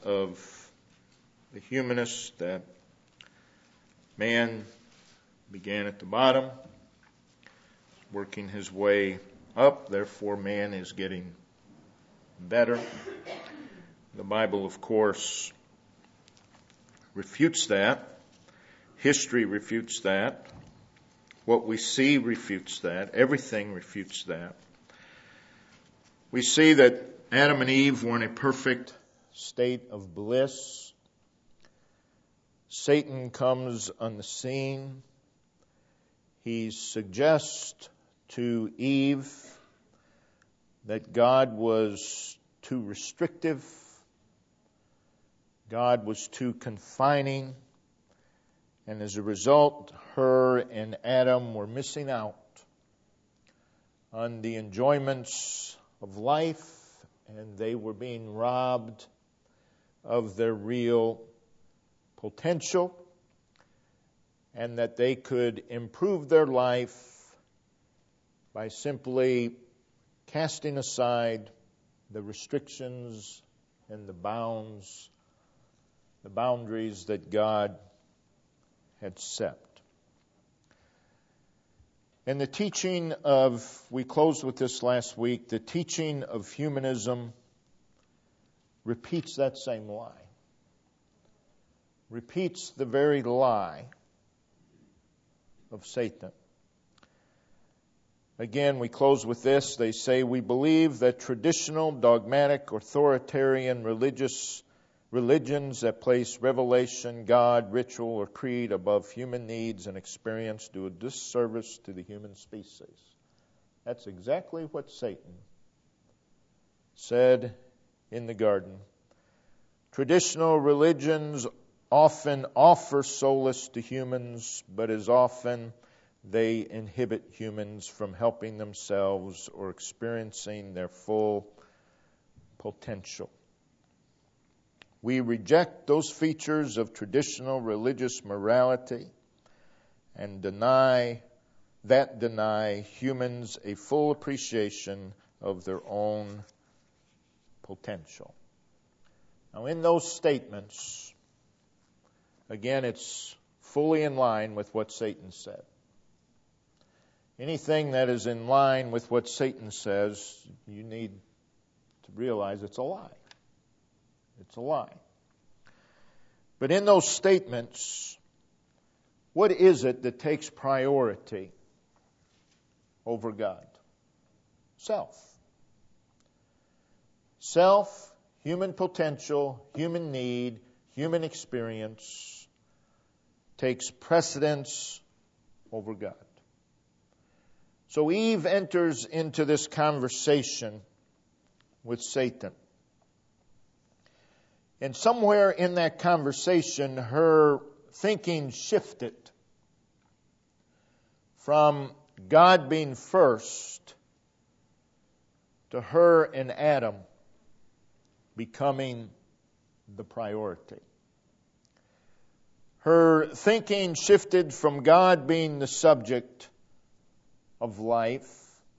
of the humanists that man began at the bottom, working his way up, therefore man is getting better. The Bible, of course, refutes that. History refutes that. What we see refutes that. Everything refutes that. We see that Adam and Eve were in a perfect state of bliss. Satan comes on the scene. He suggests to Eve that God was too restrictive. God was too confining. And as a result, her and Adam were missing out on the enjoyments of life, and they were being robbed of their real potential, and that they could improve their life by simply casting aside the restrictions and the boundaries that God had set. And the teaching of, we closed with this last week, the teaching of humanism repeats that same lie. Repeats the very lie of Satan. Again, we close with this. They say, we believe that traditional, dogmatic, authoritarian religions that place revelation, God, ritual, or creed above human needs and experience do a disservice to the human species. That's exactly what Satan said in the garden. Traditional religions often offer solace to humans, but as often they inhibit humans from helping themselves or experiencing their full potential. We reject those features of traditional religious morality and deny humans a full appreciation of their own potential. Now, in those statements, again, it's fully in line with what Satan said. Anything that is in line with what Satan says, you need to realize it's a lie. It's a lie. But in those statements, what is it that takes priority over God? Self. Self, human potential, human need, human experience takes precedence over God. So Eve enters into this conversation with Satan. And somewhere in that conversation, her thinking shifted from God being first to her and Adam becoming the priority. Her thinking shifted from God being the subject of life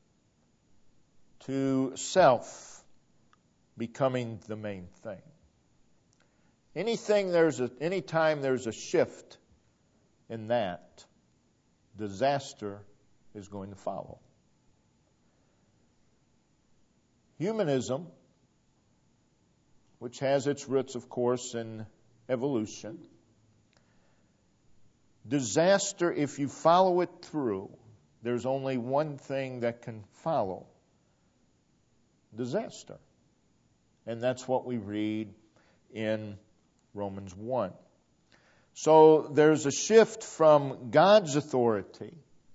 to self becoming the main thing. Anytime there's a shift in that, disaster is going to follow. Humanism, which has its roots, of course, in evolution, disaster, if you follow it through, there's only one thing that can follow disaster. And that's what we read in Romans 1. So there's a shift from God's authority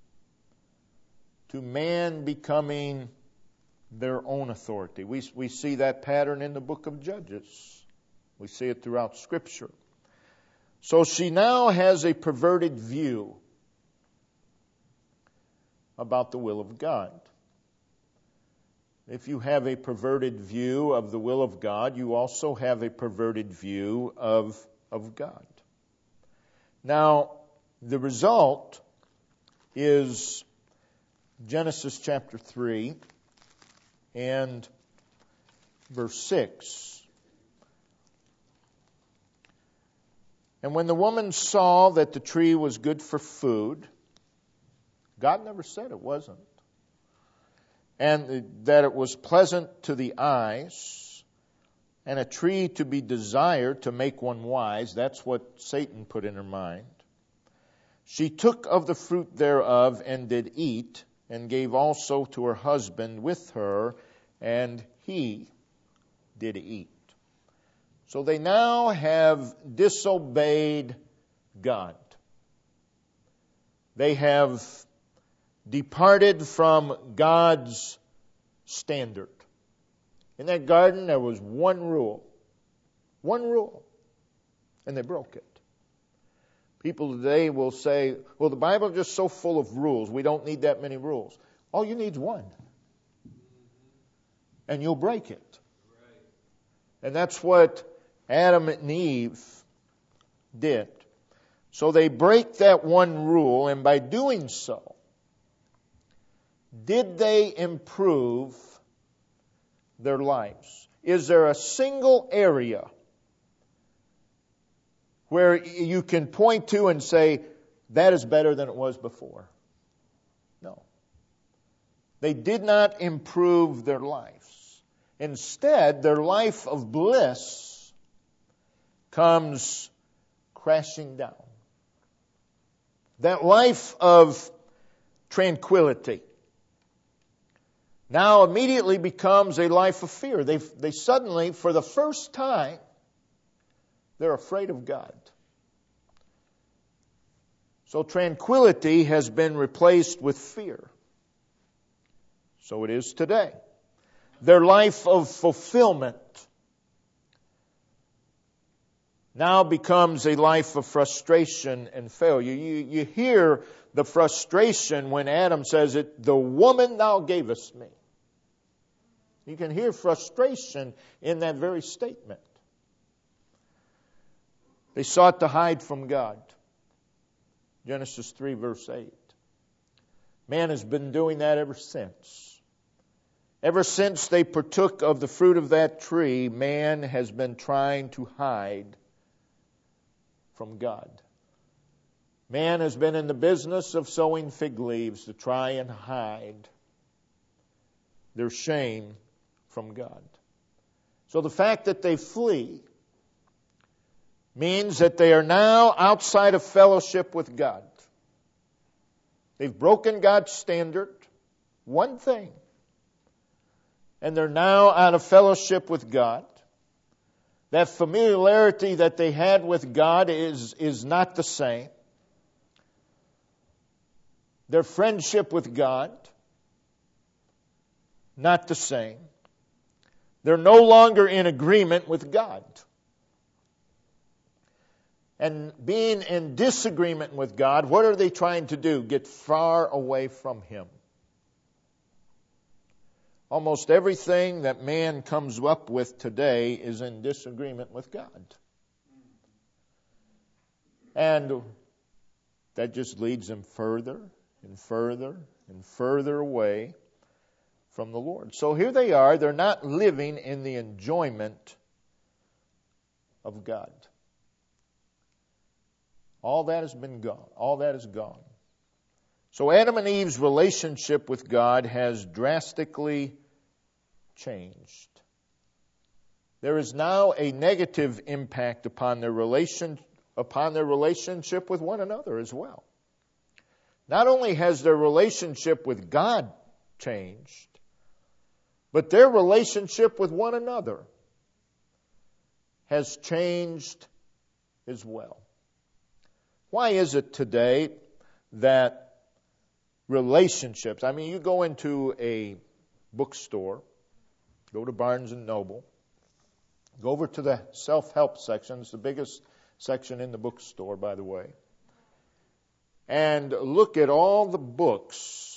to man becoming their own authority. We see that pattern in the book of Judges. We see it throughout Scripture. So she now has a perverted view about the will of God. If you have a perverted view of the will of God, you also have a perverted view of God. Now, the result is Genesis chapter 3 and verse 6. And when the woman saw that the tree was good for food, God never said it wasn't, and that it was pleasant to the eyes, and a tree to be desired to make one wise, that's what Satan put in her mind. She took of the fruit thereof and did eat, and gave also to her husband with her, and he did eat. So they now have disobeyed God. They have departed from God's standard. In that garden, there was one rule, and they broke it. People today will say, well, the Bible is just so full of rules, we don't need that many rules. All you need is one. And you'll break it. And that's what Adam and Eve did. So they break that one rule, and by doing so, did they improve their lives? Is there a single area where you can point to and say, that is better than it was before? No. They did not improve their lives. Instead, their life of bliss comes crashing down. That life of tranquility now immediately becomes a life of fear. They suddenly, for the first time, they're afraid of God. So tranquility has been replaced with fear. So it is today. Their life of fulfillment now becomes a life of frustration and failure. You hear the frustration when Adam says it, the woman thou gavest me. You can hear frustration in that very statement. They sought to hide from God. Genesis 3, verse 8. Man has been doing that ever since. Ever since they partook of the fruit of that tree, man has been trying to hide from God. Man has been in the business of sowing fig leaves to try and hide their shame from God. So the fact that they flee means that they are now outside of fellowship with God. They've broken God's standard, one thing, and they're now out of fellowship with God. That familiarity that they had with God is not the same. Their friendship with God, not the same. They're no longer in agreement with God. And being in disagreement with God, what are they trying to do? Get far away from Him. Almost everything that man comes up with today is in disagreement with God. And that just leads them further and further and further away from the Lord. So here they are, they're not living in the enjoyment of God. All that has been gone. All that is gone. So Adam and Eve's relationship with God has drastically changed. There is now a negative impact upon their relationship with one another as well. Not only has their relationship with God changed, but their relationship with one another has changed as well. Why is it today that relationships, you go into a bookstore, go to Barnes & Noble, go over to the self-help section, it's the biggest section in the bookstore, by the way, and look at all the books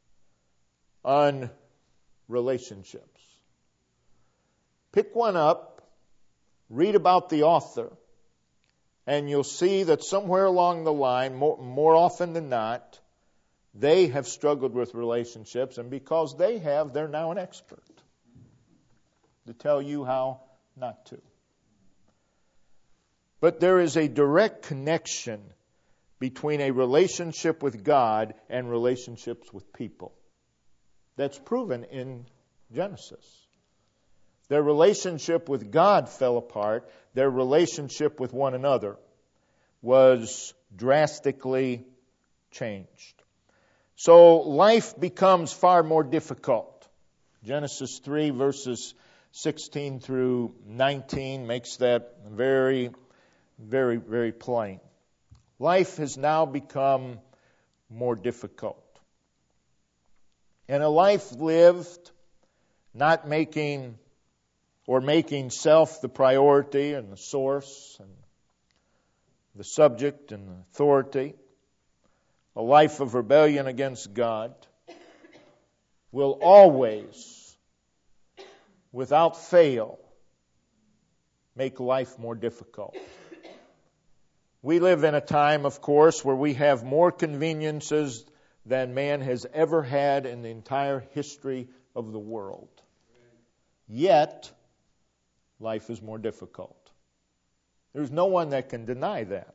on relationships. Pick one up, read about the author, and you'll see that somewhere along the line, more often than not, they have struggled with relationships, and because they have, they're now an expert to tell you how not to. But there is a direct connection between a relationship with God and relationships with people. That's proven in Genesis. Their relationship with God fell apart. Their relationship with one another was drastically changed. So life becomes far more difficult. Genesis 3 verses 16 through 19 makes that very, very, very plain. Life has now become more difficult. And a life lived not making self the priority and the source and the subject and the authority, a life of rebellion against God, will always, without fail, make life more difficult. We live in a time, of course, where we have more conveniences than man has ever had in the entire history of the world. Yet, life is more difficult. There's no one that can deny that.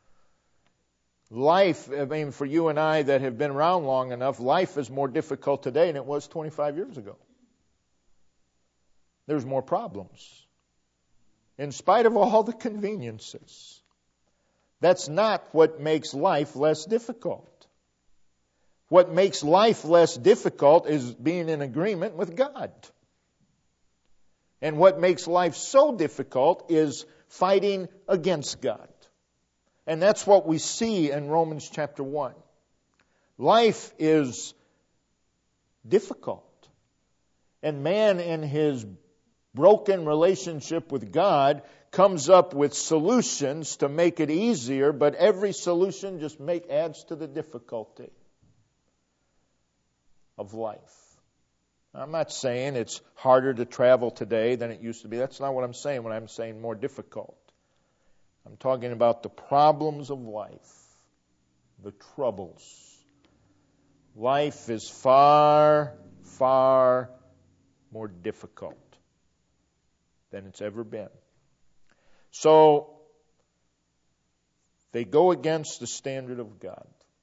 Life, for you and I that have been around long enough, life is more difficult today than it was 25 years ago. There's more problems. In spite of all the conveniences. That's not what makes life less difficult. What makes life less difficult is being in agreement with God. And what makes life so difficult is fighting against God. And that's what we see in Romans chapter 1. Life is difficult. And man, in his broken relationship with God, comes up with solutions to make it easier, but every solution just adds to the difficulty of life. I'm not saying it's harder to travel today than it used to be. That's not what I'm saying when I'm saying more difficult. I'm talking about the problems of life, the troubles. Life is far, far more difficult than it's ever been. So, they go against the standard of God.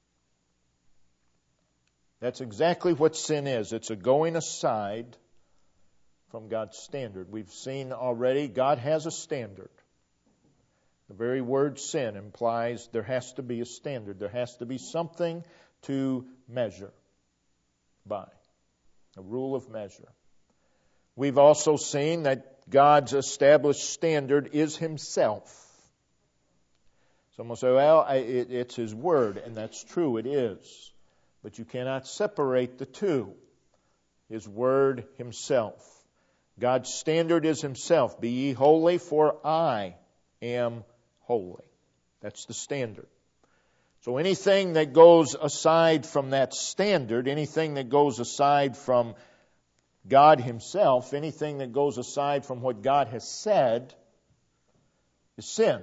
That's exactly what sin is. It's a going aside from God's standard. We've seen already God has a standard. The very word sin implies there has to be a standard. There has to be something to measure by, a rule of measure. We've also seen that God's established standard is Himself. Someone will say, well, it's His Word, and that's true, it is. But you cannot separate the two. His Word, Himself. God's standard is Himself. Be ye holy, for I am holy. That's the standard. So anything that goes aside from that standard, anything that goes aside from God Himself, anything that goes aside from what God has said, is sin.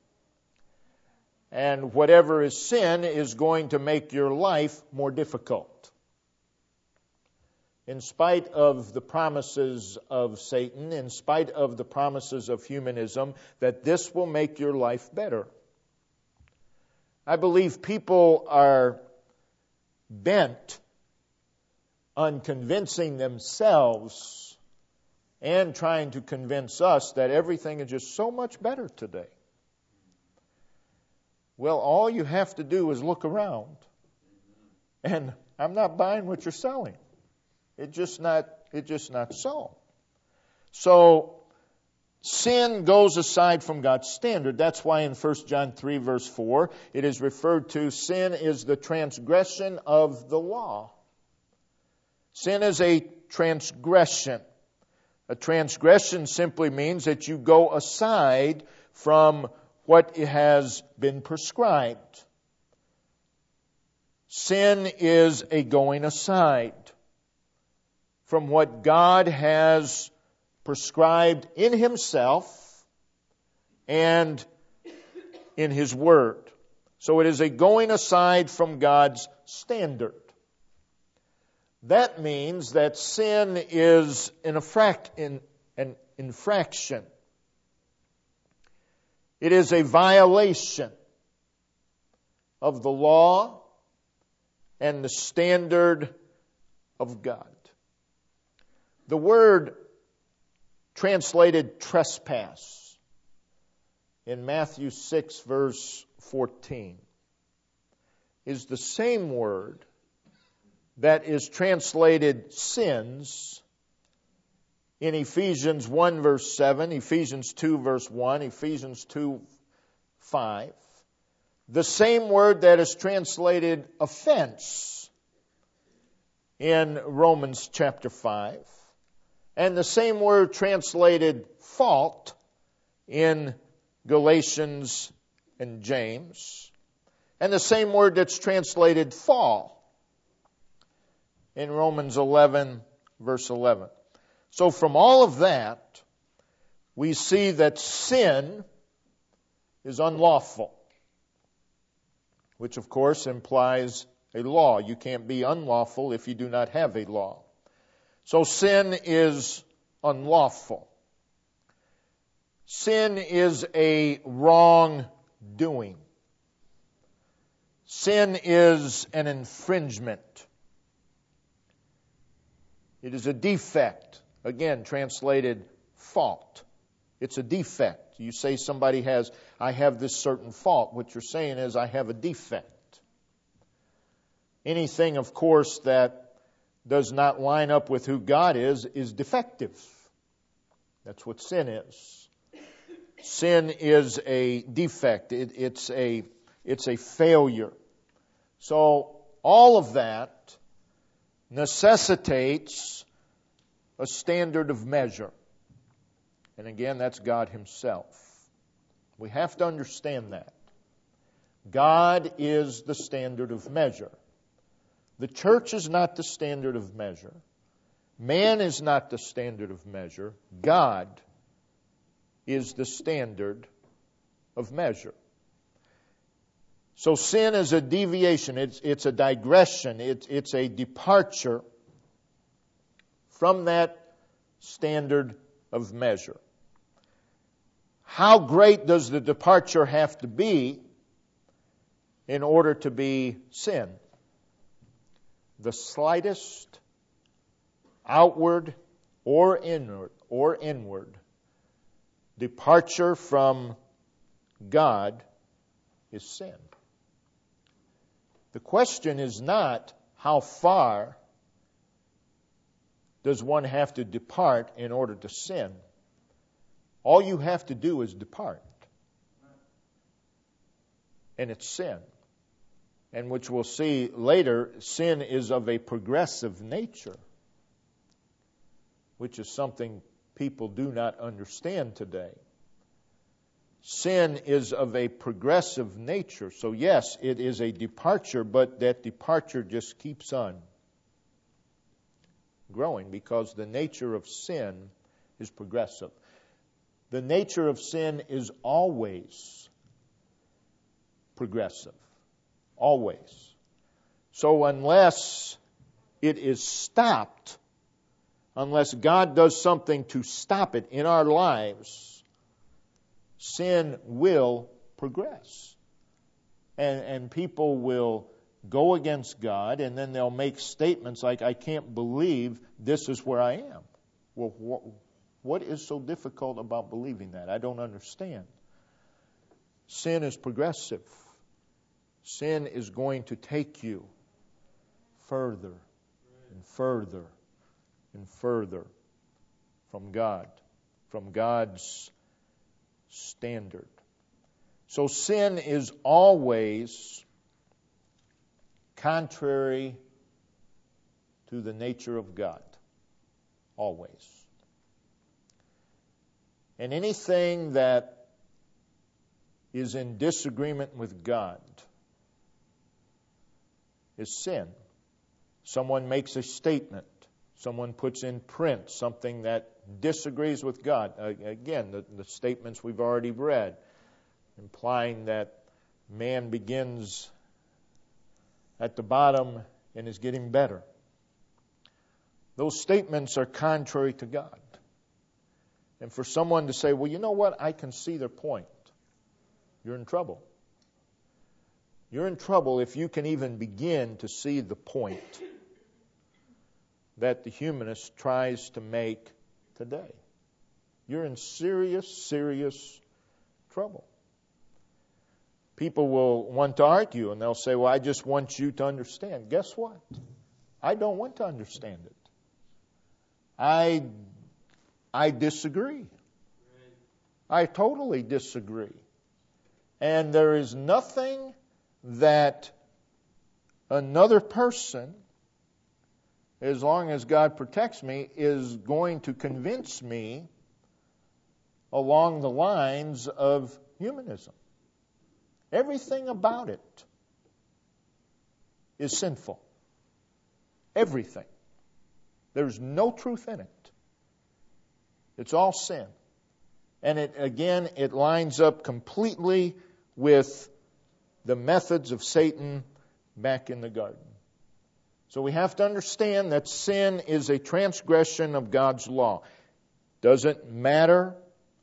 And whatever is sin is going to make your life more difficult. In spite of the promises of Satan, in spite of the promises of humanism, that this will make your life better. I believe people are bent on convincing themselves and trying to convince us that everything is just so much better today. Well, all you have to do is look around. And I'm not buying what you're selling. It's just not so. So, sin goes aside from God's standard. That's why in 1 John 3 verse 4, it is referred to, sin is the transgression of the law. Sin is a transgression. A transgression simply means that you go aside from what has been prescribed. Sin is a going aside from what God has prescribed in Himself and in His Word. So it is a going aside from God's standard. That means that sin is an infraction. It is a violation of the law and the standard of God. The word translated trespass in Matthew 6 verse 14 is the same word that is translated sins in Ephesians 1 verse 7, Ephesians 2 verse 1, Ephesians 2 5. The same word that is translated offense in Romans chapter 5. And the same word translated fault in Galatians and James. And the same word that's translated fall in Romans 11 verse 11. So from all of that, we see that sin is unlawful, which of course implies a law. You can't be unlawful if you do not have a law. So sin is unlawful. Sin is a wrongdoing. Sin is an infringement. It is a defect. Again, translated fault. It's a defect. You say somebody I have this certain fault. What you're saying is, I have a defect. Anything, of course, that does not line up with who God is defective. That's what sin is. Sin is a defect. It's a failure. So all of that necessitates a standard of measure. And again, that's God Himself. We have to understand that. God is the standard of measure. The church is not the standard of measure. Man is not the standard of measure. God is the standard of measure. So sin is a deviation. It's a digression. It's a departure from that standard of measure. How great does the departure have to be in order to be sin? The slightest outward or inward departure from God is sin. The question is not how far does one have to depart in order to sin. All you have to do is depart. And it's sin. And which we'll see later, sin is of a progressive nature, which is something people do not understand today. Sin is of a progressive nature. So yes, it is a departure, but that departure just keeps on growing because the nature of sin is progressive. The nature of sin is always progressive. Always. So unless it is stopped, unless God does something to stop it in our lives, sin will progress. And people will go against God, and then they'll make statements like, I can't believe this is where I am. Well, what is so difficult about believing that? I don't understand. Sin is progressive. Sin is going to take you further and further and further from God, from God's standard. So sin is always contrary to the nature of God. Always. And anything that is in disagreement with God is sin. Someone makes a statement. Someone puts in print something that disagrees with God. Again, the statements we've already read, implying that man begins at the bottom and is getting better. Those statements are contrary to God. And for someone to say, well, you know what, I can see their point. you're in trouble. You're in trouble if you can even begin to see the point that the humanist tries to make today. You're in serious, serious trouble. People will want to argue and they'll say, well, I just want you to understand. Guess what? I don't want to understand it. I disagree. I totally disagree. And there is nothing that another person, as long as God protects me, is going to convince me along the lines of humanism. Everything about it is sinful. Everything. There's no truth in it. It's all sin. And it lines up completely with the methods of Satan back in the garden. So we have to understand that sin is a transgression of God's law. Doesn't matter.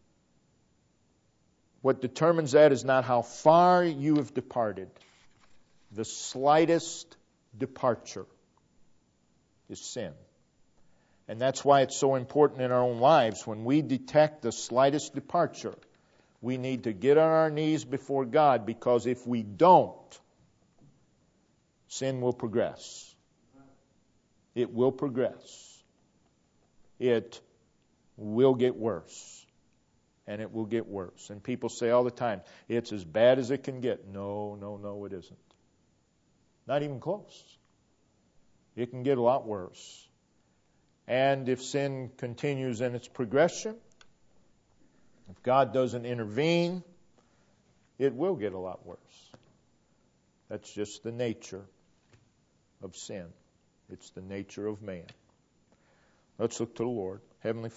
What determines that is not how far you have departed. The slightest departure is sin. And that's why it's so important in our own lives. When we detect the slightest departure, we need to get on our knees before God, because if we don't, sin will progress. It will progress. It will get worse. And it will get worse. And people say all the time, it's as bad as it can get. No, it isn't. Not even close. It can get a lot worse. And if sin continues in its progression, if God doesn't intervene, it will get a lot worse. That's just the nature of sin. It's the nature of man. Let's look to the Lord. Heavenly